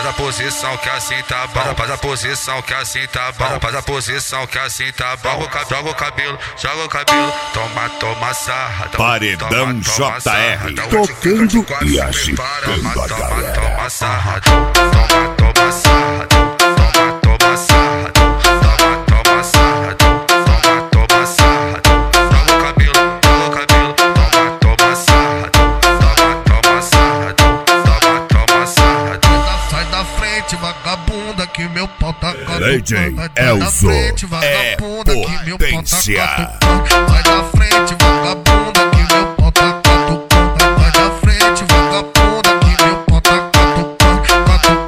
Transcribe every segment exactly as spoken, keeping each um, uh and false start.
faz a posição que assim tá bom, faz a posição que assim tá bom, faz a posição que assim tá bom. Joga o cabelo, joga o cabelo, toma, toma sarra. Paredão J R, tocando e agitando a galera. Toma sarra, toma, toma sarra, toma, toma sarra, toma, toma sarra, toma, toma sarra. Joga o cabelo, joga o cabelo, toma, toma sarra, toma, toma sarra, toma, toma sarra. Sai da frente, vagabunda, que meu pau tá D J Elzo é potência. Sai da frente, vagabunda, que meu pau tá catucando. Sai da frente, vagabunda, que meu pau tá catucando.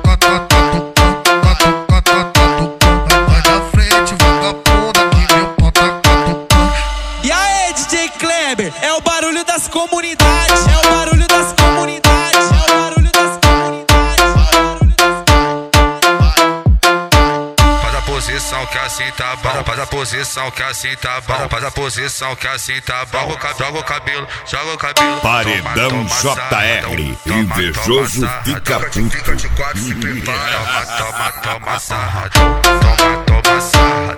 Sai da frente, vagabunda, que meu pau tá catucando. E aí, D J Kleber, é o barulho das comunidades, é o barulho das comunidades, é o barulho das comunidades, é o barulho das comunidades. Faz a posição que assim tá bom, faz a posição que assim tá bom, faz a posição que assim tá bom. Joga o cabelo, joga o cabelo. Paredão J R, invejoso fica puto. Toma, toma sarra, toma, toma sarra.